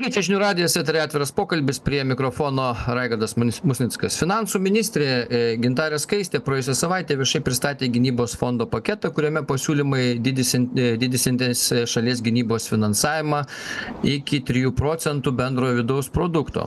Sveiki, čia žinių radijas, eteryje atviras pokalbis, prie mikrofono Raigardas Musnickas. Finansų ministrė Gintarė Skaistė praėjusią savaitę viešai pristatė gynybos fondo paketą, kuriame pasiūlymai didisintis šalies gynybos finansavimą iki 3% bendrojo vidaus produkto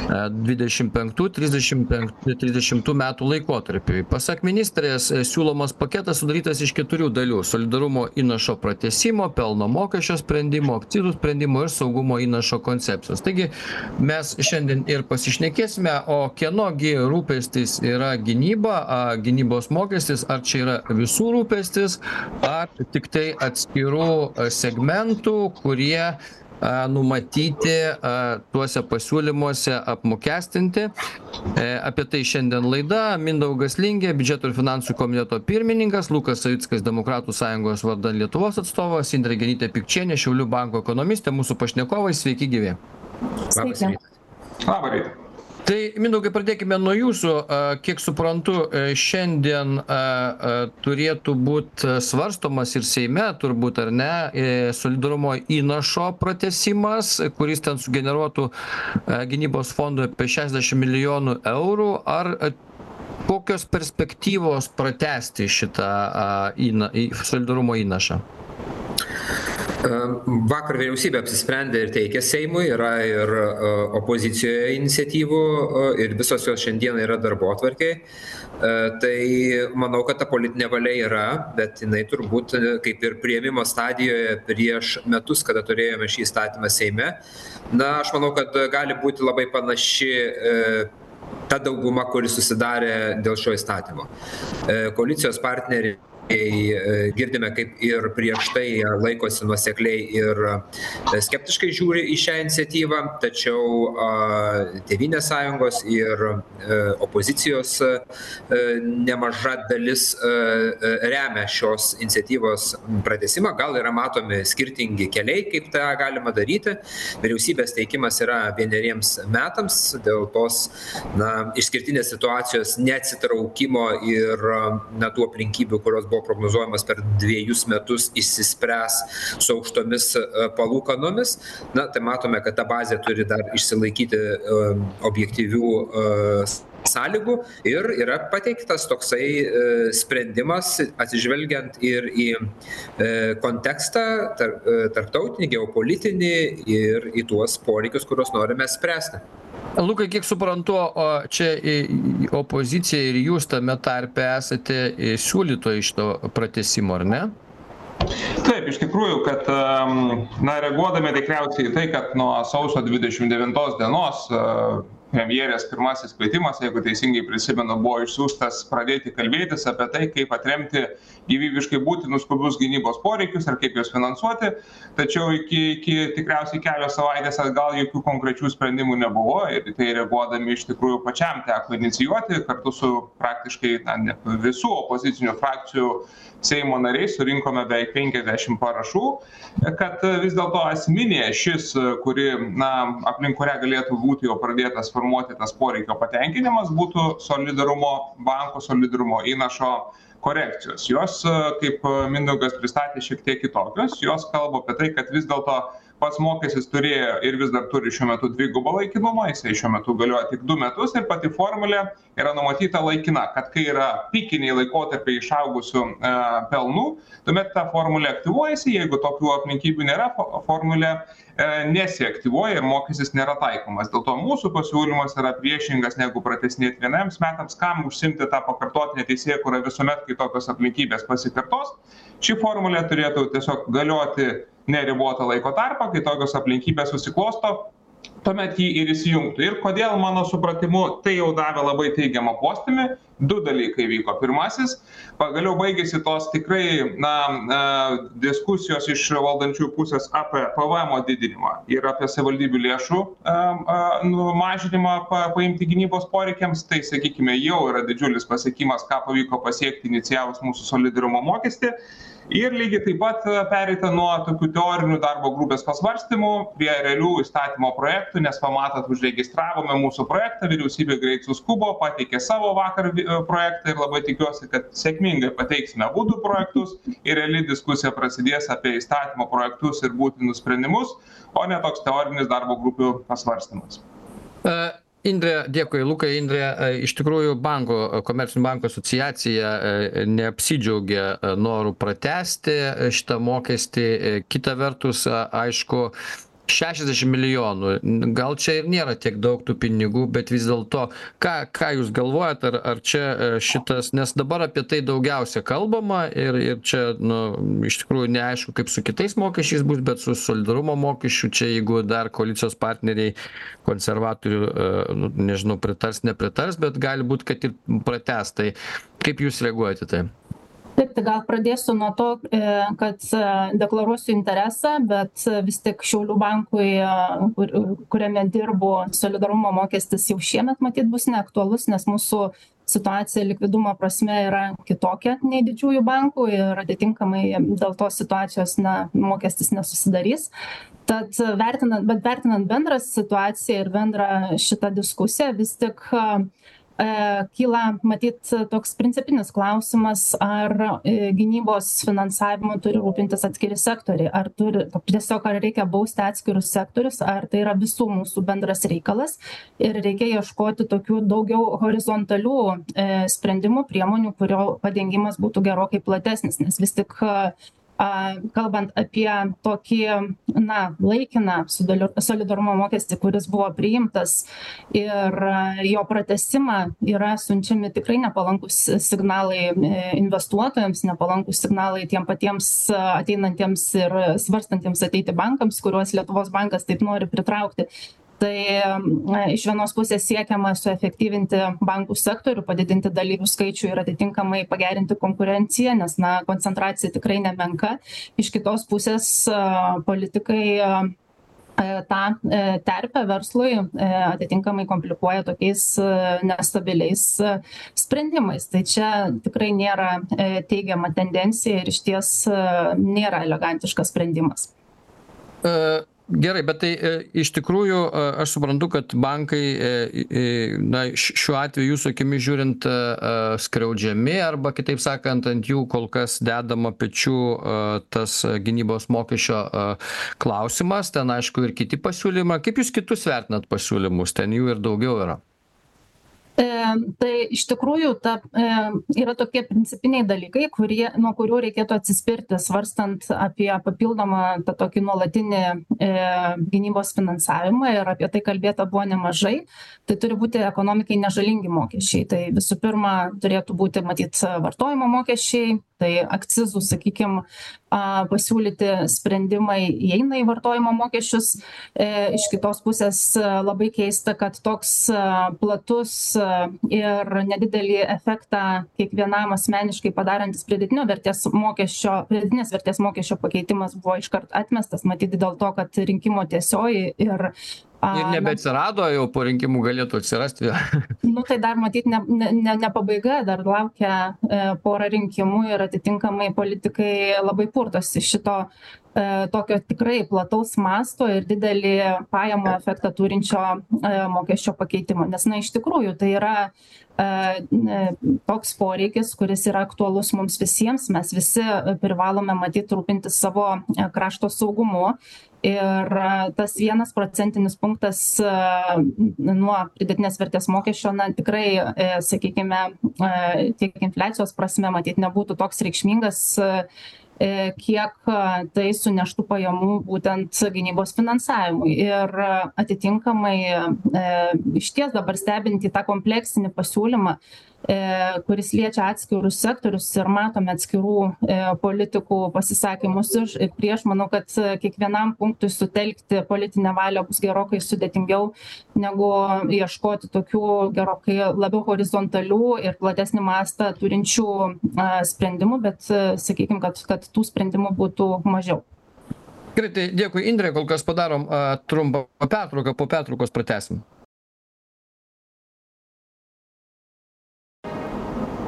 25-30 metų laikotarpiui. Pasak ministrės, siūlomas paketas sudarytas iš 4 dalių - solidarumo įnašo pratęsimo, pelno mokesčio sprendimo, akcizų sprendimo ir saugumo įnašo koncepcijos. Taigi mes šiandien ir pasišnekėsime, o kienogi rūpestis yra gynyba, gynybos mokestis, ar čia yra visų rūpestis, ar tik tai atskirų segmentų, kurie numatyti tuose pasiūlymuose apmokestinti. Apie tai šiandien laida. Mindaugas Lingė, biudžeto ir finansų komiteto pirmininkas, Lukas Savickas, Demokratų sąjungos vardan Lietuvos atstovas, Indrė Genytė Pikčienė, Šiaulių banko ekonomistė, mūsų pašnekovai. Sveiki gyvi. Labas rytas. Labą rytą. Tai, Mindaugai, pradėkime nuo jūsų. Kiek suprantu, šiandien turėtų būti svarstomas ir Seime, turbūt ar ne, solidarumo įnašo pratęsimas, kuris ten sugeneruotų gynybos fondui apie 60 milijonų eurų. Ar kokios perspektyvos pratęsti šitą solidarumo įnašą? Vakar vyriausybė apsisprendė ir teikė Seimui, yra ir opozicijoje iniciatyvų ir visos jos šiandien yra darbotvarkėj. Tai manau, kad ta politinė valia yra, bet jinai turbūt kaip ir priėmimo stadijoje prieš metus, kada turėjome šį įstatymą Seime. Na, aš manau, kad gali būti labai panaši ta dauguma, kuri susidarė dėl šio įstatymo. Koalicijos partneriai girdime, kaip ir prieš tai laikosi nuosekliai ir skeptiškai žiūri į šią iniciatyvą, tačiau Tėvynės sąjungos ir opozicijos nemaža dalis remia šios iniciatyvos pratęsimą. Gal yra matomi skirtingi keliai, kaip tą galima daryti. Vyriausybės teikimas yra 1 metams dėl tos išskirtinės situacijos neatsitraukimo ir tų aplinkybių, kurios buvo prognozuojamas per 2 metus, išsispręs su aukštomis palūkanomis. Na, tai matome, kad ta bazė turi dar išsilaikyti objektyvių sąlygų ir yra pateiktas toksai sprendimas atsižvelgiant ir į kontekstą tarptautinį, geopolitinį ir į tuos poreikius, kuriuos norime spręsti. Lukai, kiek suprantu, čia opozicija ir jūs tame tarpe esate siūlytojai šito pratęsimo, ar ne? Taip, iš tikrųjų, kad reaguodami tikriausiai į tai, kad nuo sausio 29 dienos premjerės pirmasis kvietimas, jeigu teisingai prisimenu, buvo išsiųstas pradėti kalbėtis apie tai, kaip atremti gyvybiškai būtinus skubius gynybos poreikius ir kaip juos finansuoti. Tačiau iki tikriausiai kelios savaitės atgal jokių konkrečių sprendimų nebuvo ir tai reaguodami iš tikrųjų pačiam teko inicijuoti kartu su praktiškai visų opozicinių frakcijų Seimo nariais, surinkome beveik 50 parašų, kad vis dėlto esminė šis, aplink kurią galėtų būti jau pradėtas formuoti tas poreikio patenkinimas, būtų banko solidarumo įnašo korekcijos. Jos, kaip Mindaugas pristatė, šiek tiek kitokios. Jos kalba apie tai, kad vis dėlto pats mokestis turėjo ir vis dar turi šiuo metu dvigubą laikinumą, jisai šiuo metu galioja tik 2 metus ir pati formulė yra numatyta laikina, kad kai yra pikiniai laikotarpiai išaugusių pelnų, tuomet ta formulė aktyvuojasi, jeigu tokių aplinkybių nėra, formulė nesiaktyvuoja ir mokestis nėra taikomas. Dėl to mūsų pasiūlymas yra priešingas negu pratęsinėti 1 metams, kam užsimti tą pakartotinę teisėkūrą visuomet, kai tokios aplinkybės pasikartos. Ši formulė turėtų tiesiog galioti neribotą laiko tarpą, kai tokios aplinkybės susiklosto, tuomet jį ir įsijungtų. Ir kodėl, mano supratimu, tai jau davė labai teigiamą postūmį. 2 dalykai vyko. Pirmasis, pagaliau baigėsi tos tikrai diskusijos iš valdančiųjų pusės apie PVM didinimą ir apie savivaldybių lėšų mažinimą paimti gynybos poreikiams. Tai, sakykime, jau yra didžiulis pasiekimas, ką pavyko pasiekti inicijavus mūsų solidarumo mokestį. Ir lygiai taip pat pereita nuo tokių teorinių darbo grupės pasvarstymų prie realių įstatymo projektų, nes pamatot, užregistravome mūsų projektą, vyriausybė greit suskubo, pateikė savo vakar projektą ir labai tikiuosi, kad sėkmingai pateiksime abudu projektus ir reali diskusija prasidės apie įstatymo projektus ir būtinus sprendimus, o ne toks teorinis darbo grupių pasvarstymas. Indrė, dėkui, Lukai. Indrė, iš tikrųjų komercinių bankų asociacija neapsidžiaugia noru pratęsti šitą mokestį. Kita vertus, aišku, 60 milijonų. Gal čia ir nėra tiek daug tų pinigų, bet vis dėlto, ką jūs galvojat, ar čia šitas, nes dabar apie tai daugiausia kalbama ir čia, iš tikrųjų neaišku, kaip su kitais mokesčiais bus, bet su solidarumo mokesčiu, čia jeigu dar koalicijos partneriai konservatorių, nežinau, pritars, nepritars, bet gali būti, kad ir pratęs. Tai kaip jūs reaguojate tai? Taip, tai gal pradėsiu nuo to, kad deklaruosiu interesą, bet vis tik Šiaulių bankui, kuriame dirbu, solidarumo mokestis jau šiemet matyt bus neaktualus, nes mūsų situacija likvidumo prasme yra kitokia nei didžiųjų bankų ir atitinkamai dėl tos situacijos mokestis nesusidarys. Tad vertinant bendrą situaciją ir bendrą šitą diskusiją, vis tik kyla matyt toks principinis klausimas, ar gynybos finansavimu turi rūpintis atskiri sektoriai, ar reikia bausti atskirus sektorius, ar tai yra visų mūsų bendras reikalas ir reikia ieškoti tokių daugiau horizontalių sprendimų, priemonių, kurio padengimas būtų gerokai platesnis, nes vis tik kalbant apie tokį laikiną solidarumo mokestį, kuris buvo priimtas ir jo pratęsimą, yra siunčiami tikrai nepalankus signalai investuotojams, nepalankus signalai tiem patiems ateinantiems ir svarstantiems ateiti bankams, kuriuos Lietuvos bankas taip nori pritraukti. Tai iš vienos pusės siekiama suefektyvinti bankų sektorių, padidinti dalyvių skaičių ir atitinkamai pagerinti konkurenciją, nes koncentracija tikrai nemenka. Iš kitos pusės politikai tą terpę verslui atitinkamai komplikuoja tokiais nestabiliais sprendimais. Tai čia tikrai nėra teigiama tendencija ir išties nėra elegantiškas sprendimas. Gerai, bet tai iš tikrųjų aš suprantu, kad bankai šiuo atveju jūsų akimis žiūrint skriaudžiami arba kitaip sakant ant jų kol kas dedama pečių tas gynybos mokesčio klausimas, ten aišku ir kiti pasiūlymai. Kaip jūs kitus vertinat pasiūlymus, ten jų ir daugiau yra? Tai iš tikrųjų yra tokie principiniai dalykai, nuo kurių reikėtų atsispirti, svarstant apie papildomą tokį nuolatinį gynybos finansavimą ir apie tai kalbėta buvo nemažai. Tai turi būti ekonomikai nežalingi mokesčiai. Tai visų pirma turėtų būti matyt vartojimo mokesčiai, tai akcizų, sakykime, pasiūlyti sprendimai įeina į vartojimo mokesčius. Iš kitos pusės labai keista, kad toks platus ir nedidelį efektą kiekvienam asmeniškai padarantis pridėtinės vertės mokesčio pakeitimas buvo iškart atmestas, matyt dėl to, kad rinkimo tiesioji ir nebeatsirado, jau po rinkimų galėtų atsirasti. Tai dar matyt ne pabaiga, dar laukia porą rinkimų ir atitinkamai politikai labai purtosi šito tokio tikrai plataus masto ir didelį pajamų efektą turinčio mokesčio pakeitimo. Nes iš tikrųjų tai yra toks poreikis, kuris yra aktualus mums visiems. Mes visi privalome matyti rūpintis savo krašto saugumu. Ir tas 1 procentinis punktas nuo pridėtinės vertės mokesčio, tikrai, sakykime, tiek infliacijos prasme, matyt, nebūtų toks reikšmingas, kiek tai suneštų pajamų būtent gynybos finansavimui. Ir atitinkamai išties dabar stebint į tą kompleksinį pasiūlymą, kuris liečia atskirus sektorius ir matome atskirų politikų pasisakymus ir prieš, manau, kad kiekvienam punktui sutelkti politinę valią bus gerokai sudėtingiau negu ieškoti tokių gerokai labiau horizontalių ir platesnį mastą turinčių sprendimų, bet sakykime, kad tų sprendimų būtų mažiau. Gerai, tai dėkui Indrė, kol kas padarom trumpą pertrauką, po pertraukos pratęsim.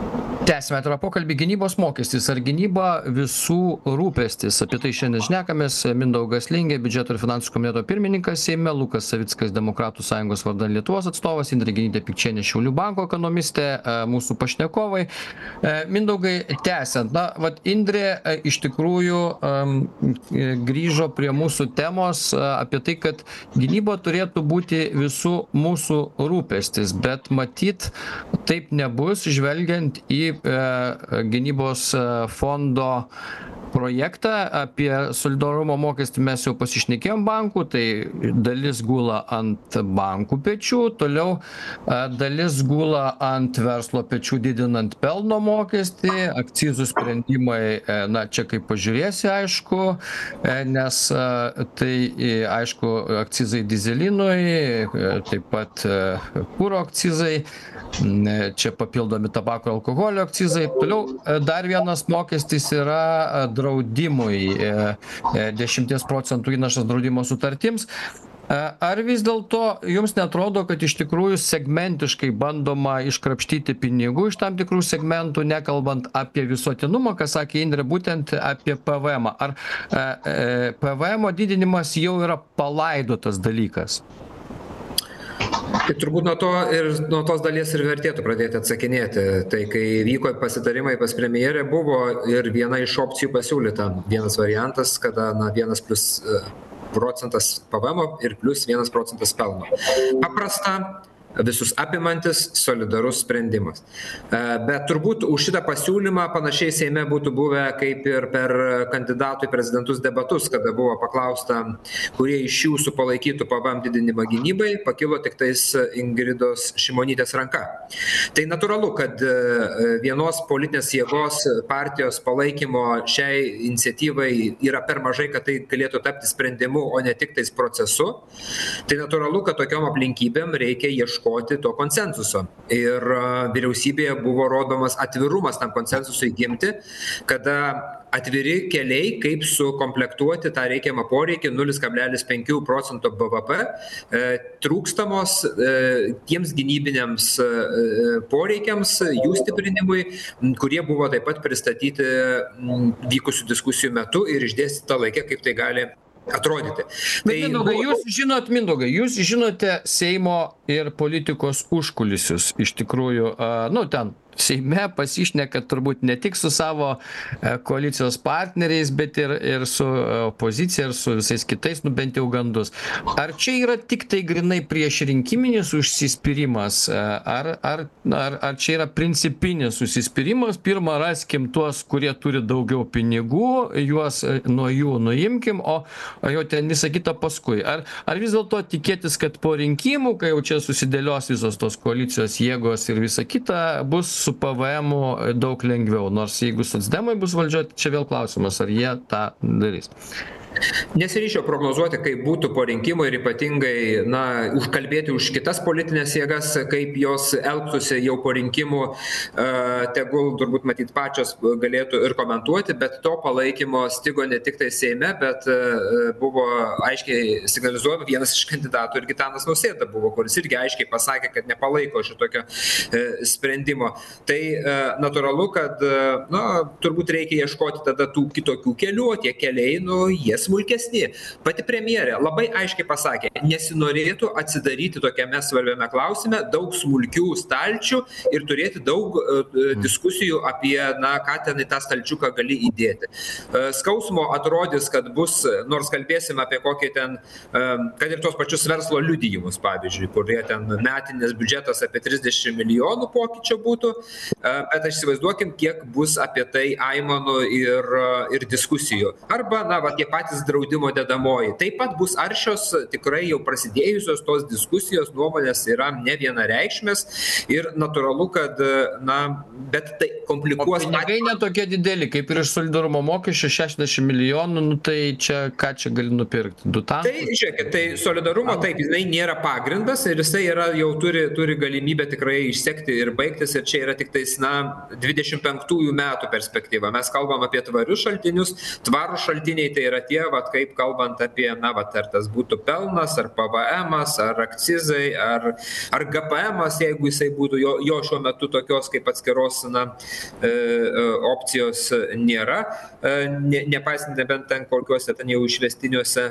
Tęsime atvirą pokalbį. Gynybos mokestis. Ar gynyba visų rūpestis? Apie tai šiandien šnekamės. Mindaugas Lingė, biudžeto ir finansų komiteto pirmininkas Seime, Lukas Savickas, Demokratų sąjungos vardan Lietuvos atstovas, Indrė Genytė Pikčienė, Šiaulių banko ekonomistė, mūsų pašnekovai. Mindaugai, tęsiant, Indrė iš tikrųjų grįžo prie mūsų temos apie tai, kad gynyba turėtų būti visų mūsų rūpestis, bet matyt, taip nebus, žvelgiant į gynybos fondo projektą. Apie solidarumo mokestį mes jau pasišnekėjom bankų, tai dalis gula ant bankų pečių, toliau dalis gula ant verslo pečių didinant pelno mokestį, akcizų sprendimai, čia kaip pažiūrėsi, aišku, nes tai, aišku, akcizai dyzelinui, taip pat kuro akcizai, čia papildomi tabako ir alkoholio akcizai. Toliau dar vienas mokestis yra draudimui, 10% įnašas draudimo sutartims. Ar vis dėlto jums netrodo, kad iš tikrųjų segmentiškai bandoma iškrapštyti pinigų iš tam tikrų segmentų, nekalbant apie visuotinumą, ką sakė Indrė, būtent apie PVM? Ar PVM didinimas jau yra palaidotas dalykas? Tai turbūt nuo tos dalies ir vertėtų pradėti atsakinėti. Tai kai vyko pasitarimai pas premjerę, buvo ir viena iš opcijų pasiūlyta. Vienas variantas, kada 1% PVM ir plus 1% pelno. Paprasta, visus apimantis solidarus sprendimas. Bet turbūt už šitą pasiūlymą panašiai Seime būtų buvę kaip ir per kandidatų į prezidentus debatus, kada buvo paklausta, kurie iš jūsų palaikytų PVM didinimą gynybai, pakilo tik tais Ingridos Šimonytės ranka. Tai natūralu, kad vienos politinės jėgos partijos palaikymo šiai iniciatyvai yra per mažai, kad tai galėtų tapti sprendimu, o ne tik tais procesu. Tai natūralu, kad tokiom aplinkybėm reikia ieškoti to konsensuso. Ir vyriausybėje buvo rodomas atvirumas tam konsensusui gimti, kada atviri keliai, kaip sukomplektuoti tą reikiamą poreikį 0,5% BVP trūkstamos tiems gynybiniams poreikiams, jų stiprinimui, kurie buvo taip pat pristatyti vykusių diskusijų metu ir išdėstyta laikė, kaip tai gali atrodyti. Mindaugai, jūs žinote Seimo ir politikos užkulisius. Iš tikrųjų, ten Seime pasišneka turbūt ne tik su savo koalicijos partneriais, bet ir su opozicija, ir su visais kitais, bent jau gandus. Ar čia yra tik tai grinai prieš rinkiminis užsispyrimas, ar čia yra principinis užsispyrimas? Pirmą raskim tuos, kurie turi daugiau pinigų, juos nuo jų nuimkim, o jau ten visą kitą paskui. Ar vis dėlto tikėtis, kad po rinkimų, kai jau čia susidėlios visos tos koalicijos jėgos ir visa kita, bus su PVM daug lengviau, nors jeigu socdemai bus valdžioje, čia vėl klausimas, ar jie tą darys. Nesiryšiau prognozuoti, kaip būtų po rinkimų ir ypatingai, užkalbėti už kitas politinės jėgas, kaip jos elgtųsi jau po rinkimų, tegul turbūt matyt pačios galėtų ir komentuoti, bet to palaikymo stigo ne tik tai Seime, bet buvo aiškiai signalizuojama, vienas iš kandidatų ir Gitanas Nausėda buvo, kuris irgi aiškiai pasakė, kad nepalaiko šitokio sprendimo. Tai natūralu, kad turbūt reikia ieškoti tada tų kitokių kelių, o tie keliai, jie smulkesni. Pati premjerė labai aiškiai pasakė, nesinorėtų atsidaryti tokiame svarbiame klausime daug smulkių stalčių ir turėti daug diskusijų apie, ką ten į tą stalčiuką gali įdėti. Skausmo atrodys, kad bus, nors kalbėsim apie kokį ten, kad ir tos pačius verslo liudijimus, pavyzdžiui, kurie ten metinės biudžetas apie 30 milijonų pokyčio būtų, bet aš įsivaizduokim, kiek bus apie tai aimanų ir diskusijų. Arba, tie patys draudimo dedamoji. Taip pat bus aršios, tikrai jau prasidėjusios tos diskusijos, nuomonės yra ne vienareikšmės ir natūralu, kad, bet tai komplikuos. O pinigai netokie dideli, kaip ir iš solidarumo mokesčio 60 milijonų, tai čia ką čia gali nupirkti? Du tankus? Tai, žiūrėkit, tai solidarumo taip, jinai nėra pagrindas ir jisai jau turi galimybę tikrai išsekti ir baigtis ir čia yra tik tais, 25 metų perspektyva. Mes kalbam apie tvarius šaltinius, tvarūs šaltiniai tai yra tie, tokie, vat, kaip kalbant apie, na, vat, ar tas būtų pelnas, ar PVM-as, ar akcizai, ar GPM-as, jeigu jisai būtų, jo šiuo metu tokios kaip atskiros, na, opcijos nėra, nepaisant nebent ten kokiuose ten jau išvestiniuose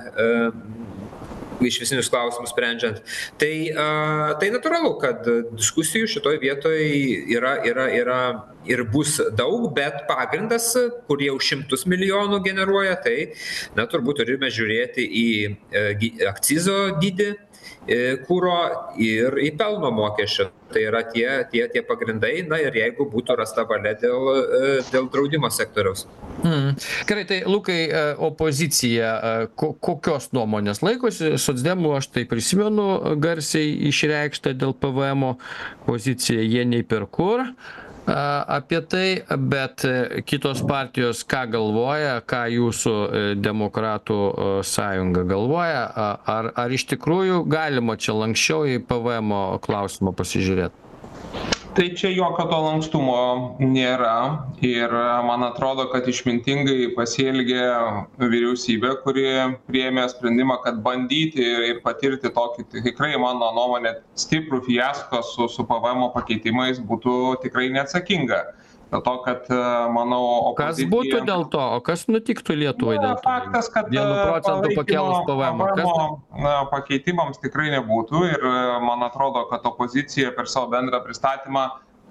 išvisinius klausimus sprendžiant. Tai natūralu, kad diskusijų šitoj vietoj yra ir bus daug, bet pagrindas, kur jau 100 milijonų generuoja, tai na, turbūt turime žiūrėti į akcizo dydį kuro ir į pelno mokesčio. Tai yra tie pagrindai, na ir jeigu būtų rasta valia dėl draudimo sektoriaus. Gerai, tai Lukai, opozicija kokios nuomonės laikosi? Socdemų, aš tai prisimenu, garsiai išreikštą dėl PVM poziciją, jie nei per kur apie tai, bet kitos partijos ką galvoja, ką jūsų demokratų sąjunga galvoja, ar iš tikrųjų galima čia lanksčiau į PVM klausimą pasižiūrėti? Tai čia jokio to lankstumo nėra ir man atrodo, kad išmintingai pasielgė vyriausybė, kuri priėmė sprendimą, kad bandyti ir patirti tokį tikrai, mano nuomonė, stiprų fiasko su PVM pakeitimais būtų tikrai neatsakinga. Dėl to, kad, manau, opozicija... Kas būtų dėl to? O kas nutiktų Lietuvai dėl to? Faktas, kad 1% pakėlus PVM. Pakeitimams tikrai nebūtų ir man atrodo, kad opozicija per savo bendrą pristatymą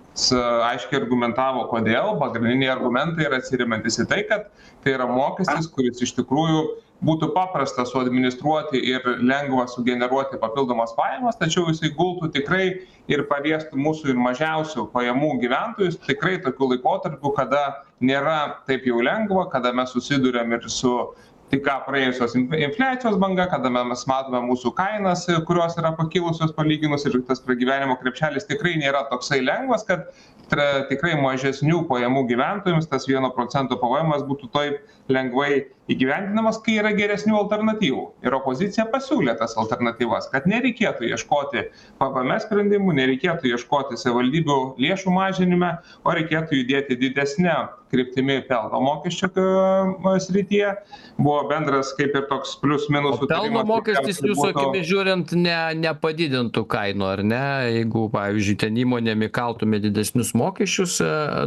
aiškiai argumentavo, kodėl. Pagrindiniai argumentai yra atsiremiantis į tai, kad tai yra mokestis, kuris iš tikrųjų būtų paprasta suadministruoti ir lengva sugeneruoti papildomas pajamas, tačiau jisai gultų tikrai ir paliestų mūsų ir mažiausių pajamų gyventojus, tikrai tokiu laikotarpiu, kada nėra taip jau lengva, kada mes susiduriam ir su tik ką praėjusios infliacijos banga, kada mes matome mūsų kainas, kurios yra pakilusios palyginus ir tas pragyvenimo krepšelis tikrai nėra toksai lengvas, kad tikrai mažesnių pajamų gyventojams tas 1% PVM būtų taip lengvai įgyvendinamas, kai yra geresnių alternatyvų. Ir opozicija pasiūlė tas alternatyvas, kad nereikėtų ieškoti PVM sprendimų, nereikėtų ieškoti savivaldybių lėšų mažinime, o reikėtų judėti didesnę kryptimi pelno mokesčio srityje. Buvo bendras kaip ir toks plius minus sutarimas. Pelno mokestis jūsų akimis žiūrint nepadidintų kainų, ar ne? Jeigu, pavyzdžiui, ten įmonėm įkaltume didesnius mokesčius,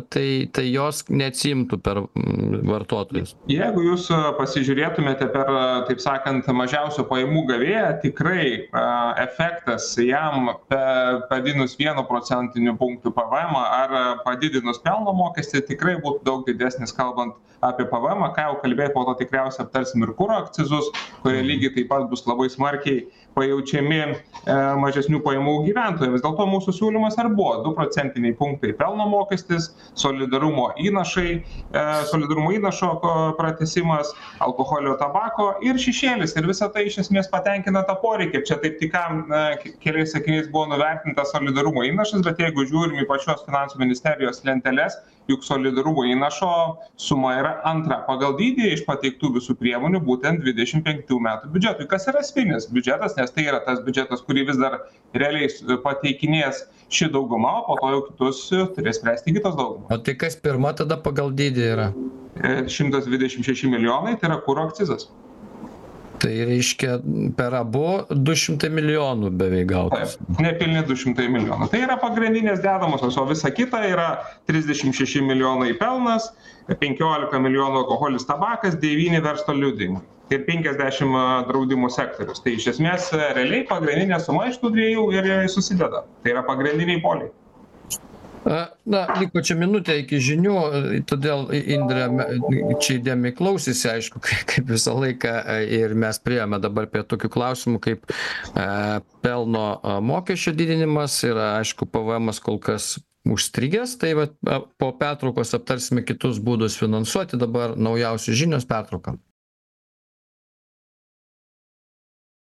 tai jos neatsimtų per vartotojus. Jeigu jūs pasižiūrėtumėte per, taip sakant, mažiausio pajamų gavėją, tikrai efektas jam padidinus 1% punktų PVM ar padidinus pelno mokestį tikrai būtų daug didesnis, kalbant apie PVM, ką jau kalbėjau, po to tikriausiai aptarsim ir kuro akcizus, kurie lygiai taip pat bus labai smarkiai pajaučiami mažesnių pajamų gyventojams. Dėl to mūsų siūlymas ar buvo 2% punktai pelno mokestis, solidarumo įnašo pratęsimas, alkoholio, tabako ir šešėlis. Ir visa tai iš esmės patenkina tą poreikį. Čia taip tik keliais sakiniais buvo nuvertintas solidarumo įnašas, bet jeigu žiūrim į pačios finansų ministerijos lenteles, juk solidarumo įnašo suma yra antra pagal dydį iš pateiktų visų priemonių būtent 25 metų biudžetui. Kas yra esminis biudžetas, nes tai yra tas biudžetas, kurį vis dar realiai pateikinės ši dauguma, o po to jau kitus turės spręsti kitos daugumos. O tai kas pirma tada pagal dydį yra? 126 milijonai, tai yra kuro akcizas. Tai reiškia per abu 200 milijonų beveik gautas. Nepilni 200 milijonų. Tai yra pagrindinės dedamosios, o visa kita yra 36 milijonai pelnas, 15 milijonų alkoholis, tabakas, 9 verslo liudijimai ir 50 draudimų sektorius. Tai iš esmės realiai pagrindinė suma iš tų dviejų ir susideda. Tai yra pagrindiniai poliai. Na, liko čia minutė iki žinių, todėl Indrė čia įdėmiai klausėsi, aišku, kaip visą laiką, ir mes priėjome dabar prie tokių klausimų, kaip pelno mokesčio didinimas ir, aišku, PVM kol kas užstrigęs, tai va, po pertraukos aptarsime kitus būdus finansuoti, dabar naujausios žinios, pertrauka.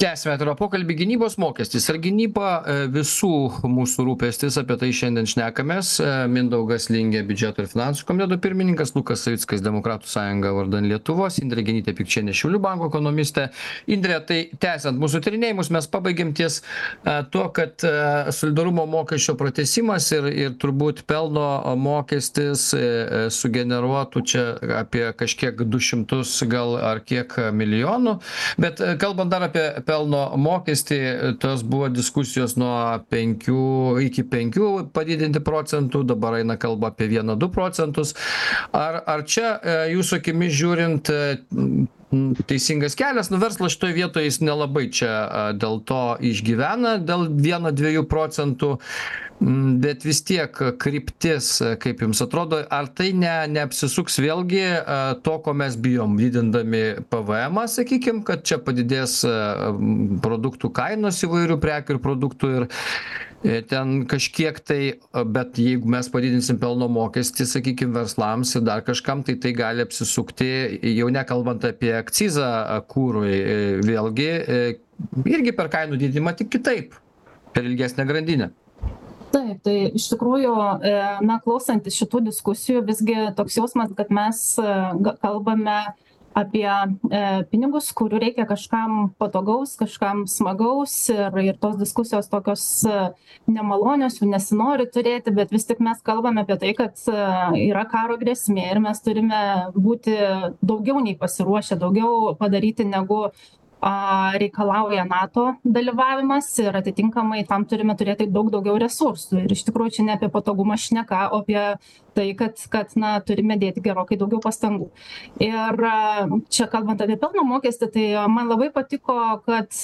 Tęsime atvirą pokalbį. Gynybos mokestis. Ar gynyba visų mūsų rūpestis? Apie tai šiandien šnekamės. Mindaugas Lingė, biudžeto ir finansų komiteto pirmininkas, Lukas Savickas, Demokratų sąjunga vardan Lietuvos, Indrė Genytė Pikčienė, Šiaulių banko ekonomistė. Indrė, tai tęsiant mūsų tyrinėjimus, mes pabaigėm ties tuo, kad solidarumo mokesčio pratęsimas ir turbūt pelno mokestis sugeneruotų čia apie kažkiek 200 gal ar kiek milijonų. Bet kalbant dar apie pelno mokestį, tos buvo diskusijos nuo 5 iki 5 padidinti procentų, dabar eina kalba apie 1-2 procentus. Ar čia jūsų akimis žiūrint teisingas kelias? Verslas šitoje vietoje jis nelabai čia dėl to išgyvena, dėl 1-2 procentų, bet vis tiek kryptis, kaip jums atrodo, ar tai neapsisuks vėlgi to, ko mes bijom, didindami PVM, sakykim, kad čia padidės produktų kainos įvairių prekių ir produktų ir ten kažkiek tai, bet jeigu mes padidinsim pelno mokestį, sakykime, verslams ir dar kažkam, tai gali apsisukti, jau nekalbant apie akcizą kurui, vėlgi irgi per kainų didinimą, tik kitaip, per ilgesnę grandinę. Taip, tai iš tikrųjų, klausantis šitų diskusijų, visgi toks jausmas, kad mes kalbame apie pinigus, kurių reikia kažkam patogaus, kažkam smagaus ir tos diskusijos tokios nemalonios, jų nesinori turėti, bet vis tik mes kalbame apie tai, kad yra karo grėsmė ir mes turime būti daugiau nei pasiruošę, daugiau padaryti negu reikalauja NATO dalyvavimas ir atitinkamai tam turime turėti daug daugiau resursų. Ir iš tikrųjų čia ne apie patogumą šneka, o apie tai, kad turime dėti gerokai daugiau pastangų. Ir čia kalbant apie pelno mokestį, tai man labai patiko, kad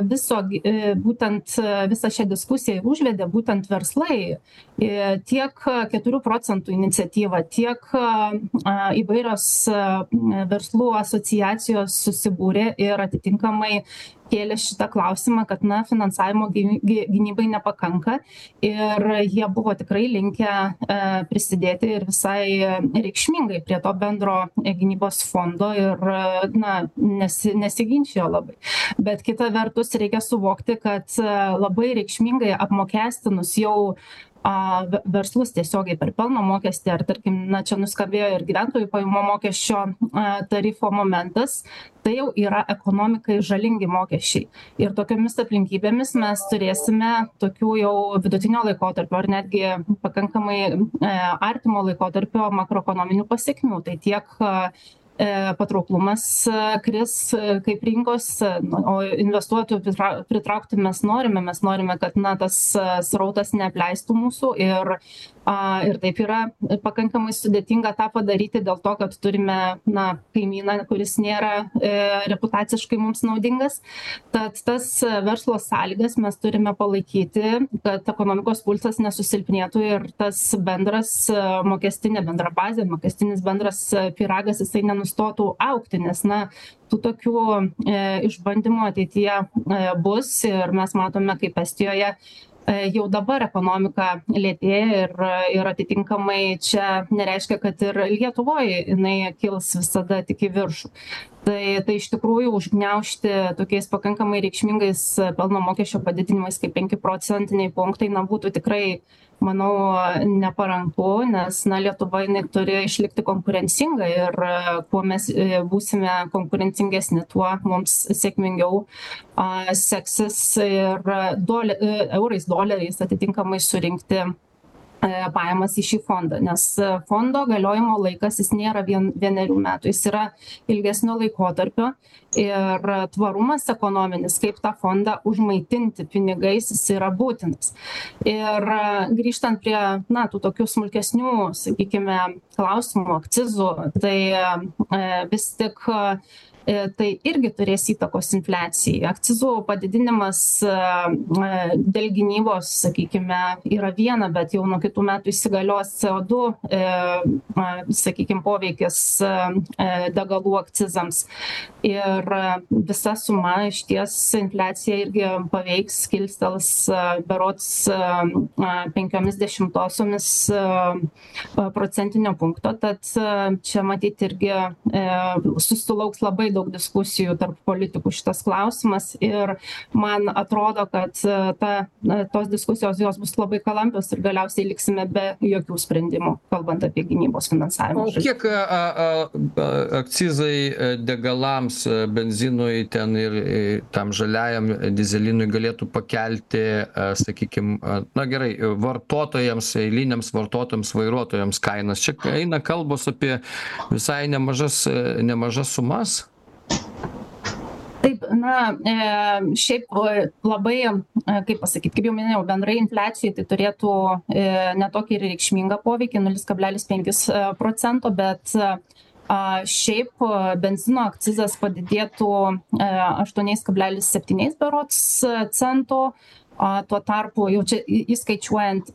būtent visą šią diskusiją ir užvedė būtent verslai. Tiek 4 procentų iniciatyva, tiek įvairios verslų asociacijos susibūrė ir atitinkamai kėlė šitą klausimą, kad finansavimo gynybai nepakanka ir jie buvo tikrai linkę prisidėti ir visai reikšmingai prie to bendro gynybos fondo ir nesiginčijo labai. Bet kita vertus reikia suvokti, kad labai reikšmingai apmokestinus jau verslus tiesiogiai per pelno mokestį, ar tarkim, čia nuskambėjo ir gyventojų pajamų mokesčio tarifo momentas, tai jau yra ekonomikai žalingi mokesčiai. Ir tokiomis aplinkybėmis mes turėsime tokių jau vidutinio laikotarpio ar netgi pakankamai artimo laikotarpio makroekonominių pasekmių. Tai tiek patrauklumas kris kaip rinkos, o investuotojų pritraukti mes norime, kad tas srautas neapleistų mūsų ir taip yra pakankamai sudėtinga tą padaryti dėl to, kad turime kaimyną, kuris nėra reputaciškai mums naudingas. Tad tas verslo sąlygas mes turime palaikyti, kad ekonomikos pulsas nesusilpnėtų ir tas bendras mokestinė bendra bazė, mokestinis bendras pyragas, jisai nenustotų augti, nes tų tokių išbandymų ateityje bus ir mes matome, kaip Estijoje jau dabar ekonomika lėtėja ir atitinkamai čia nereiškia, kad ir Lietuvoje jinai kils visada tik į viršų. Tai iš tikrųjų užgniaužti tokiais pakankamai reikšmingais pelno mokesčio padidinimais kaip 5 procentiniai punktai būtų tikrai, manau, neparanku, nes Lietuva turi išlikti konkurencinga ir kuo mes būsime konkurencingesni, tuo mums sėkmingiau seksis ir eurais, doleriais atitinkamai surinkti pajamas į šį fondą, nes fondo galiojimo laikas jis nėra 1 metų, jis yra ilgesnio laikotarpio ir tvarumas ekonominis, kaip tą fondą užmaitinti pinigais, jis yra būtinas. Ir grįžtant prie tų tokių smulkesnių, sakykime, klausimų, akcizų, tai vis tik tai irgi turės įtakos infliacijai. Akcizų padidinimas dėl gynybos, sakykime, yra viena, bet jau nuo kitų metų įsigalios CO2, sakykime, poveikis degalų akcizams. Ir visa suma iš ties infliacija irgi paveiks, kilstels berods 0,5 procentinio punkto. Tad čia matyti irgi susilauks labai daug diskusijų tarp politikų šitas klausimas ir man atrodo, kad tos diskusijos jos bus labai kalampios ir galiausiai liksime be jokių sprendimų, kalbant apie gynybos finansavimą. O kiek akcizai degalams, benzinui ten ir tam žaliajam dyzelinui galėtų pakelti, sakykime, na gerai, vartotojams, eiliniams vartotojams, vairuotojams kainas? Čia eina kalbos apie visai nemažas sumas? Taip, šiaip labai, kaip pasakyti, kaip jau minėjau, bendrai infliacijai tai turėtų netokį ir reikšmingą poveikį, 0,5%, bet šiaip benzino akcizas padidėtų 8,7 berods centų, tuo tarpu jau čia įskaičiuojant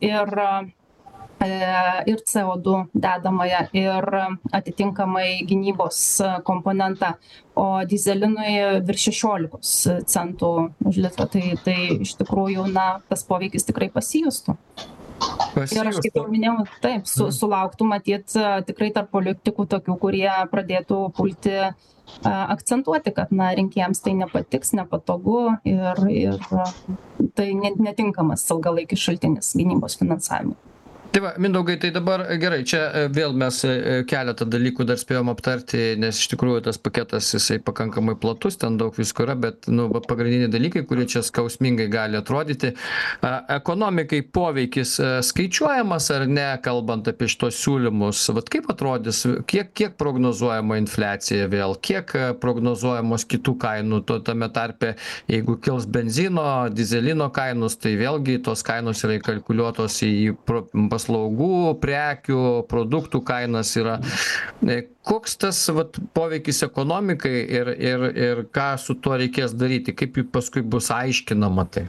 ir CO2 dedamąją ir atitinkamai gynybos komponentą, o dyzelinui virš 16 centų už litrą, tai iš tikrųjų tas poveikis tikrai pasijustų. Ir aš kaip jau minėjau, taip, sulauktų matyt tikrai tarp politikų tokių, kurie pradėtų pulti akcentuoti, kad rinkėjams tai nepatiks, nepatogu ir tai netinkamas ilgalaikis šaltinis gynybos finansavimui. Tai va, Mindaugai, tai dabar gerai, čia vėl mes keletą dalykų dar spėjom aptarti, nes iš tikrųjų tas paketas jisai pakankamai platus, ten daug visko yra, bet pagrindiniai dalykai, kurie čia skausmingai gali atrodyti. Ekonomikai poveikis skaičiuojamas ar ne, kalbant apie šitos siūlymus? Vat kaip atrodys, kiek prognozuojama infliacija vėl, kiek prognozuojamos kitų kainų, tame tarpe, jeigu kils benzino, dyzelino kainos, tai vėlgi tos kainos yra įkalkuliuotos į paslaugų, prekių, produktų kainas yra. Koks tas poveikis ekonomikai ir ką su tuo reikės daryti, kaip paskui bus aiškinama tai?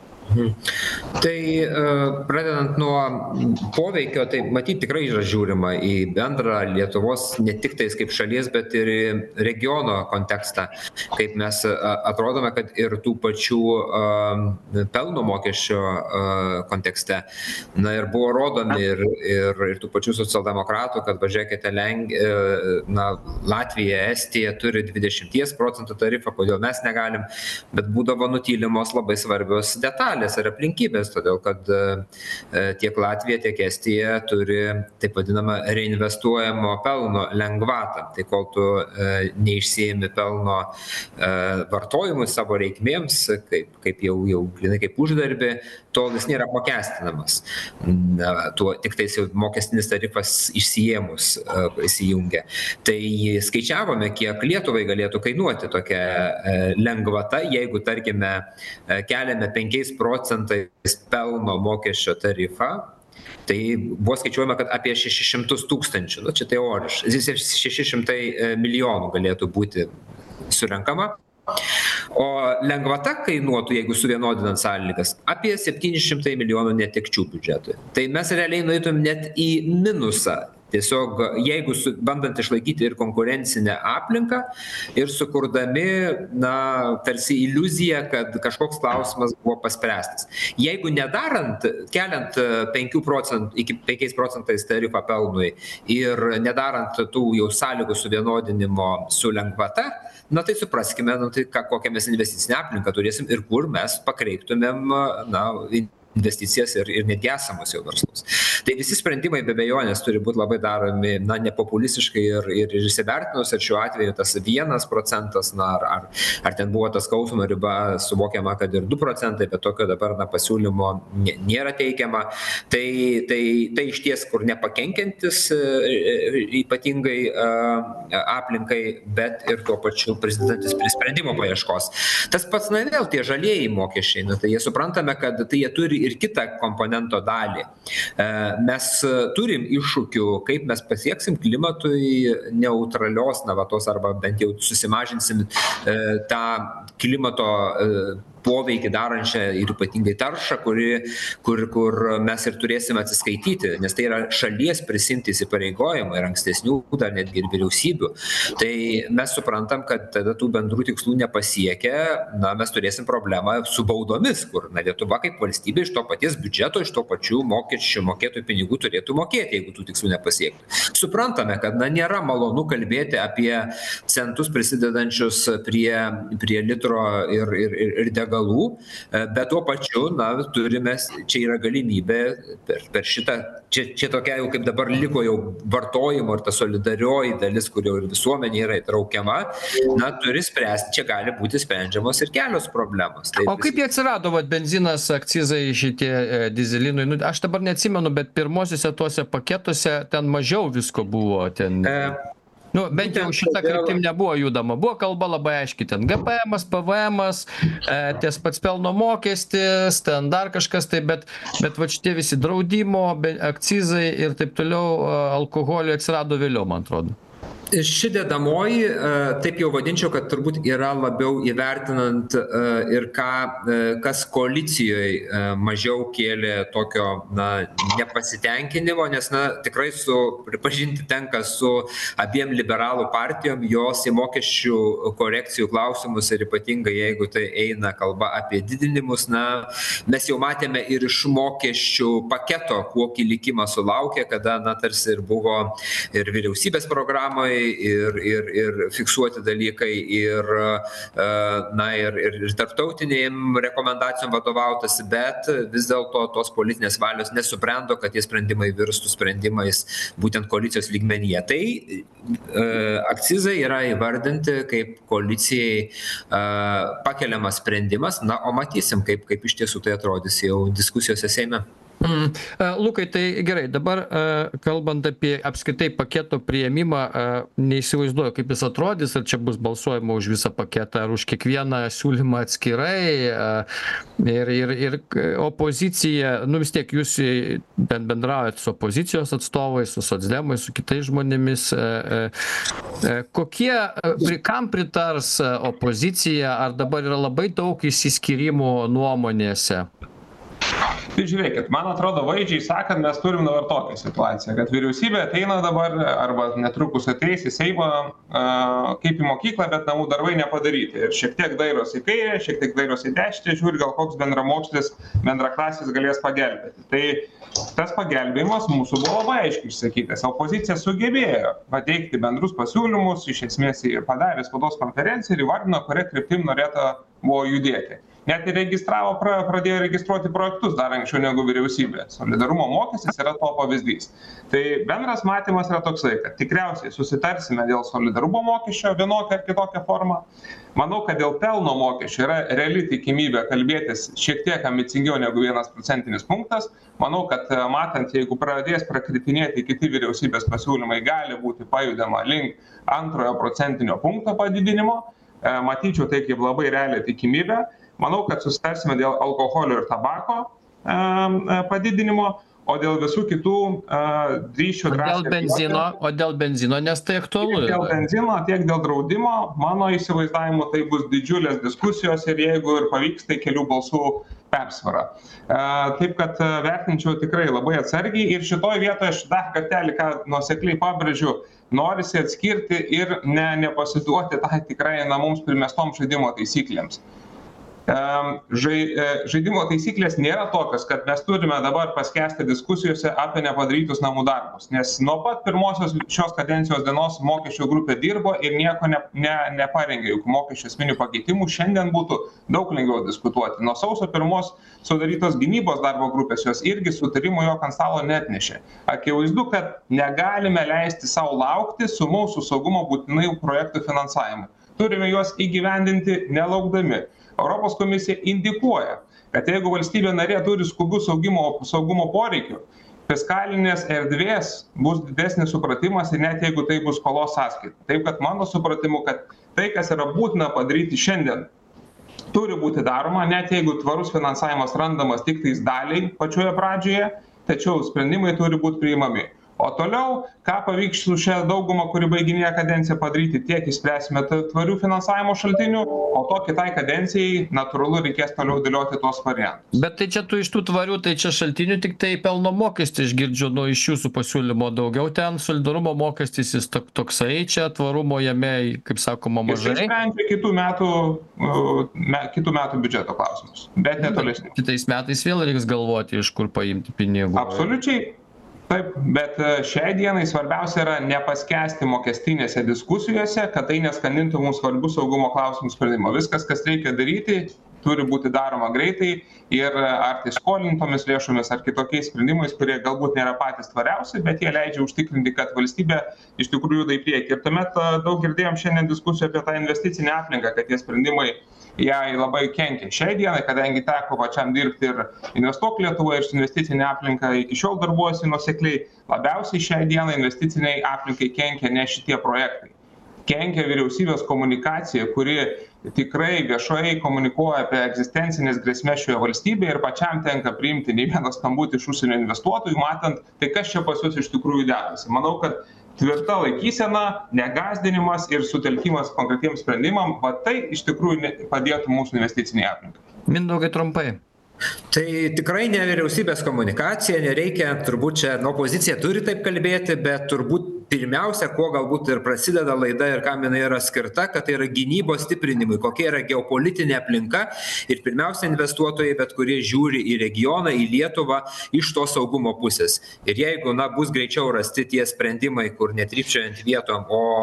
Tai pradedant nuo poveikio, tai matyt tikrai yra žiūrima į bendrą Lietuvos, ne tik tais kaip šalies, bet ir regiono kontekstą, kaip mes atrodome, kad ir tų pačių pelno mokesčio kontekste. Ir buvo rodomi ir tų pačių socialdemokratų, kad važiuokite, Latvija, Estija turi 20% tarifą, kodėl mes negalim, bet būdavo nutylimos labai svarbios detalės ir aplinkybės, todėl kad tiek Latvija, tiek Estija turi taip vadinamą reinvestuojamo pelno lengvatą. Tai kol tu neišsiėmi pelno vartojimui savo reikmėms, kaip jau grinai kaip uždarbį, tol jis nėra apmokestinamas. Tik tais jau mokestinis tarifas išsiėmus įsijungia. Tai skaičiavome, kiek Lietuvai galėtų kainuoti tokia lengvata, jeigu, tarkime, keliame 5% pelno mokesčio tarifą, tai buvo skaičiuojama, kad apie 600 tūkstančių, čia teoriškai, 600 milijonų galėtų būti surenkama. O lengvata kainuotų, jeigu suvienodinant sąlygas, apie 700 milijonų netekčių biudžetui. Tai mes realiai nueitum net į minusą. Tiesiog, jeigu bandant išlaikyti ir konkurencinę aplinką ir sukurdami, tarsi iliuziją, kad kažkoks klausimas buvo paspręstas. Jeigu nedarant, keliant 5% tarifą pelnui ir nedarant tų jau sąlygų suvienodinimo su lengvata, tai supraskime, kokią mes investicinę aplinką turėsim ir kur mes pakreiptumėm, investicijas ir netgi esamus jau verslus. Tai visi sprendimai be abejonės turi būti labai daromi, nepopulistiškai ir įsivertinus, ir šiuo atveju tas 1%, ar ten buvo tas skausmo riba suvokiama, kad ir 2%, bet tokio dabar pasiūlymo nėra teikiama. Tai iš ties, kur nepakenkiantis ypatingai aplinkai, bet ir tuo pačiu prisidedantis prie sprendimo paieškos. Tas pats, vėl tie žalieji mokesčiai, tai jie suprantame, kad tai jie turi ir kitą komponento dalį. Mes turim iššūkių, kaip mes pasieksim klimatui neutralios navatos arba bent jau susimažinsim tą klimato poveikį darančią ir ypatingai taršą, kur mes ir turėsime atsiskaityti, nes tai yra šalies prisimti įsipareigojimai ir ankstesnių, dar netgi ir vyriausybių. Tai mes suprantam, kad tada tų bendrų tikslų nepasiekia, mes turėsim problemą su baudomis, kur Lietuva kaip valstybė iš to paties biudžeto, iš to pačių mokesčių mokėtojų pinigų turėtų mokėti, jeigu tų tikslų nepasiektų. Suprantame, kad nėra malonu kalbėti apie centus prisidedančius prie litro ir degalų, bet tuo pačiu, turime, čia yra galimybė per šitą, čia tokia jau kaip dabar liko jau vartojimo ir ta solidarioji dalis, kur jau ir visuomenė yra įtraukiama, turi spręsti, čia gali būti sprendžiamos ir kelios problemos. O kaip jie atsirado, benzinas, akcizai, šitie dyzelinui? Aš dabar neatsimenu, bet pirmosiuose tuose paketuose ten mažiau visko buvo. Bent jau šitą kryptim nebuvo judama. Buvo kalba labai aiškiai, ten GPM, PVM, ties pats pelno mokestis, ten dar kažkas tai, bet va šitie visi draudimo, akcizai ir taip toliau alkoholio atsirado vėliau, man atrodo. Ši dedamoji, taip jau vadinčiau, kad turbūt yra labiau įvertinant ir kas koalicijoje mažiau kėlė tokio nepasitenkinimo, nes tikrai pripažinti tenka su abiem liberalų partijom, jos į mokesčių korekcijų klausimus ir ypatingai jeigu tai eina kalba apie didinimus, mes jau matėme ir iš mokesčių paketo, kokį likimą sulaukė, kada tarsi ir buvo ir vyriausybės programoje, ir fiksuoti dalykai, ir tarptautinėm rekomendacijom vadovautasi, bet vis dėlto tos politinės valios nesuprendo, kad tie sprendimai virstų sprendimais būtent koalicijos lygmenyje. Tai akcizai yra įvardinti kaip koalicijai pakeliamas sprendimas, o matysim, kaip iš tiesų tai atrodys jau diskusijose Seime. Lukai, tai gerai, dabar kalbant apie apskritai paketo priėmimą, neįsivaizduoju, kaip jis atrodys, ar čia bus balsuojama už visą paketą, ar už kiekvieną siūlymą atskirai, ir opozicija, vis tiek jūs bendraujat su opozicijos atstovais, su socdemais, su kitais žmonėmis, kam pritars opozicija, ar dabar yra labai daug išsiskyrimų nuomonėse? Tai žiūrėkit, man atrodo, vaizdžiai sakant, mes turim dabar tokią situaciją, kad vyriausybė ateina dabar arba netrukus ateis į Seimą kaip į mokyklą, bet namų darbai nepadaryti. Ir šiek tiek dairosi į kairę, šiek tiek dairosi į dešinę, žiūri, gal koks bendramokslis, bendraklasis galės pagelbėti. Tai tas pagelbėjimas mūsų buvo labai aiškiai išsakytas. Opozicija sugebėjo pateikti bendrus pasiūlymus, iš esmės padarė spaudos konferenciją ir įvardino, kuria kryptim norėta buvo judėti. Net ir pradėjo registruoti projektus dar anksčiau negu vyriausybė. Solidarumo mokestis yra to pavyzdys. Tai bendras matymas yra toksai, kad tikriausiai susitarsime dėl solidarumo mokesčio vienokią ar kitokią formą. Manau, kad dėl pelno mokesčio yra reali tikimybė kalbėtis šiek tiek ambicingiau negu 1 procentinis punktas. Manau, kad matant, jeigu pradės prakritinėti kiti vyriausybės pasiūlymai, gali būti pajudama link 2 procentinio punkto padidinimo. Matyčiau tai kaip labai realią tikimybę. Manau, kad susitarsime dėl alkoholio ir tabako padidinimo, o dėl visų kitų drįsčiau drąsiai. O dėl benzino, nes tai aktualu. Tiek dėl benzino, tiek dėl draudimo, mano įsivaizdavimu, tai bus didžiulės diskusijos ir jeigu ir pavyks, tai kelių balsų persvara. Taip, kad vertinčiau tikrai labai atsargiai ir šitoj vietoje aš dar kartelį, ką nuosekliai pabrėžiu, norisi atskirti ir nepasiduoti tai tikrai mums primestom žaidimo taisyklėms. Žaidimo taisyklės nėra tokios, kad mes turime dabar paskęsti diskusijose apie nepadarytus namų darbus, nes nuo pat pirmosios šios kadencijos dienos mokesčių grupė dirbo ir nieko neparengė, juk mokesčių esminių pakeitimų šiandien būtų daug lengviau diskutuoti. Nuo sausio 1 sudarytos gynybos darbo grupės jos irgi sutarimo jokio ant stalo neatnešė. Akivaizdu, kad negalime leisti savo laukti su mūsų saugumo būtinai projektų finansavimu. Turime juos įgyvendinti nelaukdami. Europos komisija indikuoja, kad jeigu valstybė narė turi skubių saugumo poreikių, fiskalinės erdvės bus didesnis supratimas ir net jeigu tai bus skolos sąskaita. Taip, kad mano supratimu, kad tai, kas yra būtina padaryti šiandien, turi būti daroma, net jeigu tvarus finansavimas randamas tik tais daliai pačioje pradžioje, tačiau sprendimai turi būti priimami. O toliau, ką pavyks su šia dauguma, kuri baiginėja kadenciją padaryti, tiek išspręsime tvarių finansavimo šaltinių, o to kitai kadencijai natūralu reikės toliau dėlioti tuos variantus. Bet tai čia tu iš tų tvarių, tai čia šaltinių tik tai pelno mokestį išgirdžiu iš jūsų pasiūlymo daugiau, ten solidarumo mokestis jis toksai, čia tvarumo jame, kaip sakoma, mažai. Jis sprendžia kitų metų biudžeto klausimus, bet netolesnių. Kitais metais vėl reiks galvoti, iš kur paimti pinigų. Absoliučiai. Taip, bet šiai dienai svarbiausia yra nepaskesti mokestinėse diskusijose, kad tai neskandintų mums svarbių saugumo klausimų sprendimo. Viskas, kas reikia daryti, turi būti daroma greitai ir ar tai skolintomis lėšomis, ar kitokiais sprendimais, kurie galbūt nėra patys tvariausi, bet jie leidžia užtikrinti, kad valstybė iš tikrųjų juda į priekį. Ir tuomet daug girdėjom šiandien diskusijų apie tą investicinę aplinką, kad tie sprendimai jai labai kenkia. Šiai dienai, kadangi teko pačiam dirbti ir Investuok Lietuvoje ir su investicinė aplinka iki šiol darbuosi nuosekliai, labiausiai šiai dienai investiciniai aplinkai kenkia ne šitie projektai. Kenkia vyriausybės komunikacija, kuri tikrai viešai komunikuoja apie egzistencinės grėsmės šioje valstybėje ir pačiam tenka priimti ne vieną skambutį iš užsienio investuotojų, matant, tai kas čia pas jūs iš tikrųjų dedasi. Manau, kad tvirta laikysena, negąsdinimas ir sutelkimas konkretiems sprendimam, va tai iš tikrųjų padėtų mūsų investiciniai aplinkai. Mindaugai, trumpai. Tai tikrai ne vyriausybės komunikacija, nereikia, turbūt čia opozicija turi taip kalbėti, bet turbūt pirmiausia, kuo galbūt ir prasideda laida ir kam jinai yra skirta, kad tai yra gynybos stiprinimui, kokia yra geopolitinė aplinka ir pirmiausia investuotojai, bet kurie žiūri į regioną, į Lietuvą iš to saugumo pusės. Ir jeigu bus greičiau rasti tie sprendimai, kur netrypčiojant vietom,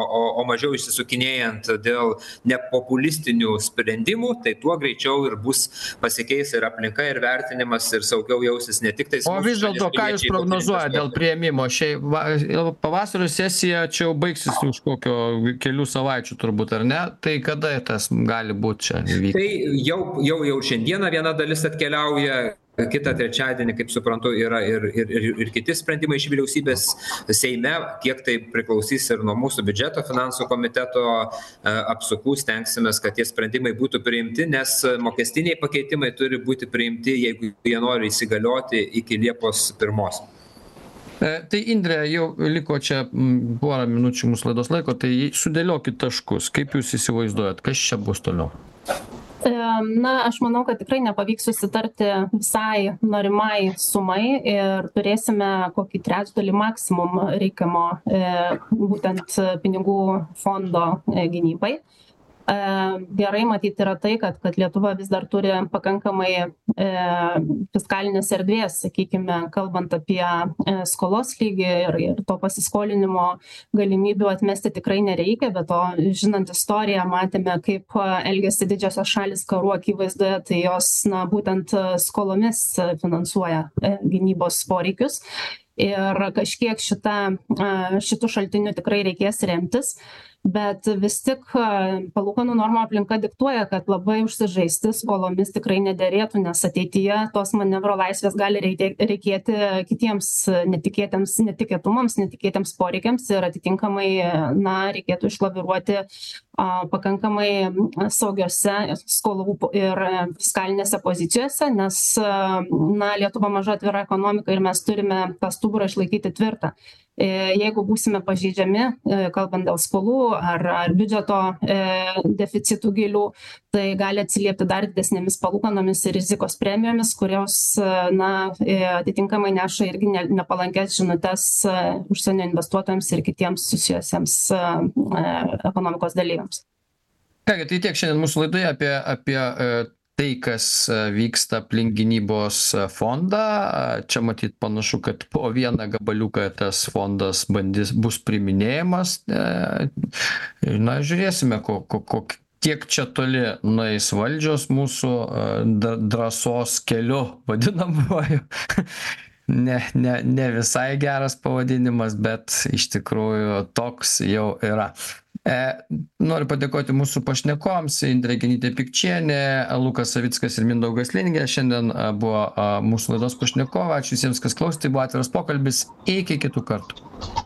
o mažiau išsisukinėjant dėl nepopulistinių sprendimų, tai tuo greičiau ir bus pasikeis ir aplinka, ir vertinimas, ir saugiau jausis ne tik tais. O vis dėlto, ką jūs prognozuojate dėl priėmimo? Pavasario sesija čia jau baigsis už kokio kelių savaičių turbūt, ar ne? Tai kada tas gali būti čia vykti? Tai jau šiandieną viena dalis atkeliauja. Kitą trečiadienį, kaip suprantu, yra ir kiti sprendimai iš vyriausybės Seime, kiek tai priklausys ir nuo mūsų biudžeto finansų komiteto apsukų, stengsimės, kad tie sprendimai būtų priimti, nes mokestiniai pakeitimai turi būti priimti, jeigu jie nori įsigalioti iki Liepos 1. Tai Indrė, jau liko čia porą minučių mūsų laidos laiko, tai sudėliokit taškus, kaip jūs įsivaizduojat, kas čia bus toliau? Aš manau, kad tikrai nepavyks susitarti visai norimai sumai ir turėsime kokį trečdalį maksimum reikiamo būtent pinigų fondo gynybai. Gerai matyti yra tai, kad Lietuva vis dar turi pakankamai fiskalinės erdvės, sakykime, kalbant apie skolos lygį ir to pasiskolinimo galimybių atmesti tikrai nereikia, bet to, žinant istoriją, matėme, kaip elgėsi didžiosios šalis karų akivaizdoje, tai jos būtent skolomis finansuoja gynybos poreikius. Ir kažkiek šitų šaltinių tikrai reikės remtis. Bet vis tik palūkanų normų aplinka diktuoja, kad labai užsižaisti skolomis tikrai nederėtų, nes ateityje tos manevro laisvės gali reikėti kitiems netikėtumams, netikėtiems poreikiams ir atitinkamai reikėtų išlaviruoti pakankamai saugiose skolų ir fiskalinėse pozicijose, nes Lietuva maža atvira ekonomika ir mes turime tą stuburą išlaikyti tvirtą. Jeigu būsime pažeidžiami, kalbant dėl skolų ar biudžeto deficitų gilių, tai gali atsiliepti dar didesnėmis palūkanomis ir rizikos premijomis, kurios atitinkamai neša irgi nepalankės žinutes užsienio investuotojams ir kitiems susijusiems ekonomikos dalyviams. Kągi, tai tiek šiandien mūsų laidoje apie tai, kas vyksta aplink gynybos fondą. Čia matyt panašu, kad po vieną gabaliuką tas fondas bus priiminėjamas. Žiūrėsime, kiek čia toli nueis valdžios mūsų drąsos keliu vadinamuoju. Ne visai geras pavadinimas, bet iš tikrųjų toks jau yra. Noriu padėkoti mūsų pašnekovams, Indrė Genytė-Pikčienė, Lukas Savickas ir Mindaugas Lingė. Šiandien buvo mūsų laidos pašnekovai. Ačiū visiems, kas klausėte, buvo atviras pokalbis. Iki kitų kartų.